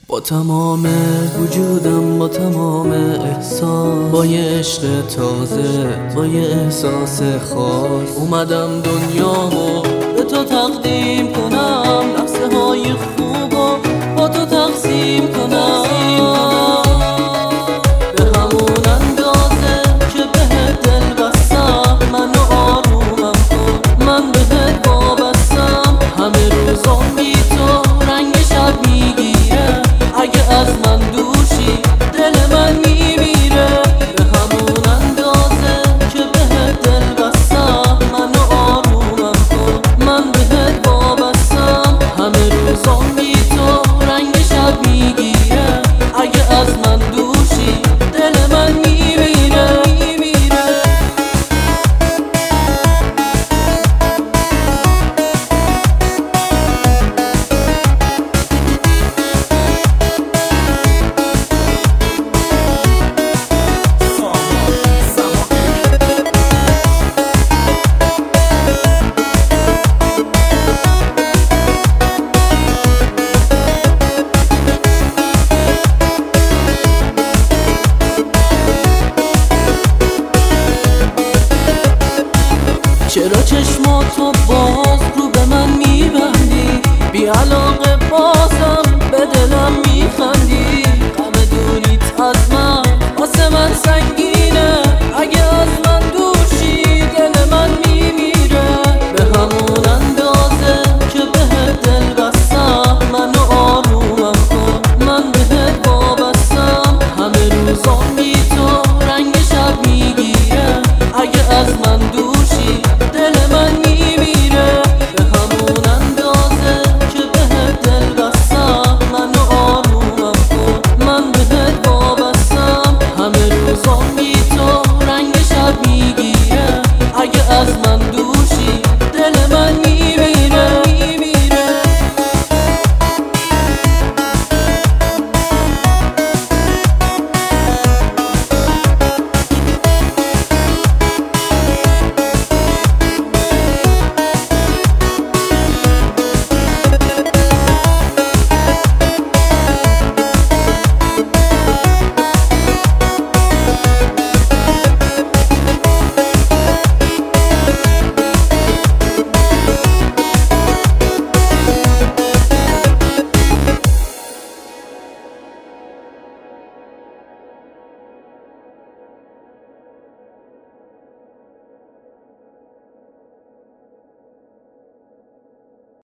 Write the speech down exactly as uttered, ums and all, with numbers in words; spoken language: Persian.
با تمام وجودم، با تمام احساس، با یه عشق تازه، با یه احساس خاص اومدم دنیامو به تو تقدیم کنم، لحظه های خوبو با تو تقسیم کنم، به همون اندازه که بهت دل بستم، منو آرومم کن، من بهت وابستم، همه روزام بی تو رنگ شب میگیره، اگه از من دوشی دل من میمیره، به همون اندازه که بهت دل بستم، منو آرومم کن، من بهت وابستم، همه روزام بی تو رنگ شب میگیره، اگه از من دوشی دل من میمیره میمیره. چرا چشماتو باز رو به من میبندی، بی علاقه بازم به دلم میخندی،